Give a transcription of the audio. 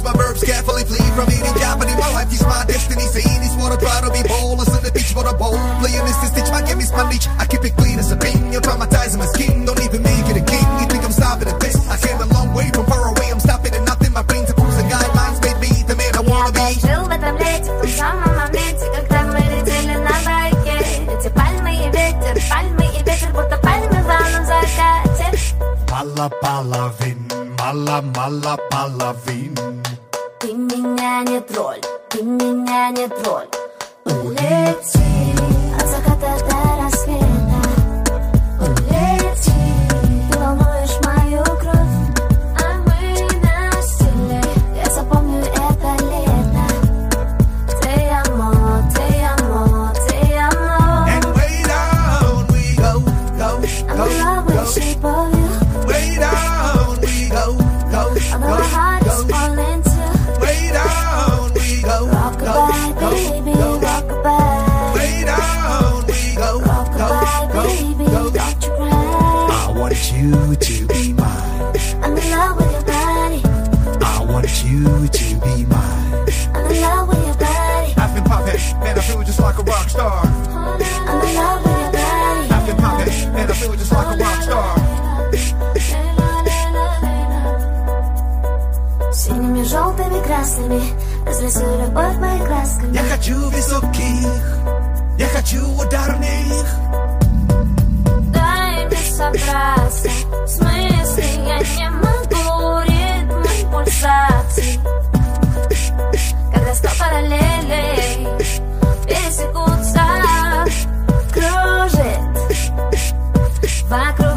choose my verbs carefully, flee from eating Japanese. My life is my destiny, saying is what I try to be bold. I said the beach what I bold, playing this stitch, my game is my niche. I keep it clean as a pin, you're traumatizing my skin. Don't even make it a king, you think I'm stopping at this. I came a long way from far away, I'm stopping at nothing. My principles and guidelines made me the man I wanna be. Жил в этом лете, в том самом моменте, когда мы летели на байке. Эти пальмы и ветер, будто пальмы в лунном закате. Мало половин, мало половин. Ты меня не тролль, ты меня не тролль. Улети от заката до рассвета. Улети, ты волнуешь мою кровь. А мы на стиле, я запомню это лето. Te amo, te amo, te amo. And way down we go. I'm in love with the shape of you. Way down we go. Although my heart is falling too. Way down we go. Rockabye, baby, rockabye. Way down we go. Rockabye, baby, don't you cry. I want you to be mine. I'm in love with your body. I want you to be mine. I'm in love with your body. I've been poppin', man, I feel just like a rock star. I'm in love with your body. I've been poppin', man, I feel just like a rock star. Синими, желтыми, красными разрисуй любовь моими красками. Я хочу высоких, я хочу ударных. Дай мне собраться, в смысле я не могу ритм пульсаций. Когда 100 параллелей пересекутся, кружит вокруг.